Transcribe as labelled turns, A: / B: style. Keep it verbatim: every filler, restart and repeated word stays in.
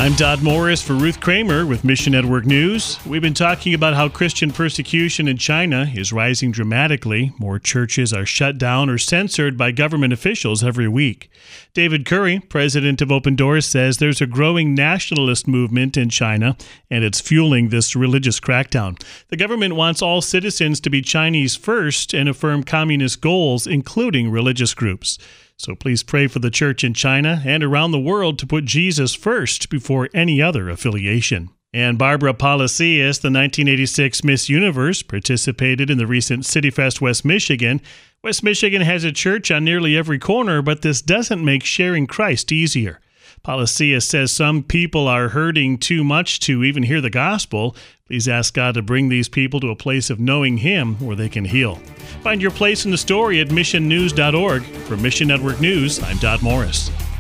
A: I'm Dodd Morris for Ruth Kramer with Mission Network News. We've been talking about how Christian persecution in China is rising dramatically. More churches are shut down or censored by government officials every week. David Curry, president of Open Doors, says there's a growing nationalist movement in China, and it's fueling this religious crackdown. The government wants all citizens to be Chinese first and affirm communist goals, including religious groups. So please pray for the church in China and around the world to put Jesus first before any other affiliation. And Barbara Palacios, the nineteen eighty-six Miss Universe, participated in the recent CityFest West Michigan. West Michigan has a church on nearly every corner, but this doesn't make sharing Christ easier. Palacios says some people are hurting too much to even hear the gospel. Please ask God to bring these people to a place of knowing Him where they can heal. Find your place in the story at mission news dot org. For Mission Network News, I'm Dodd Morris.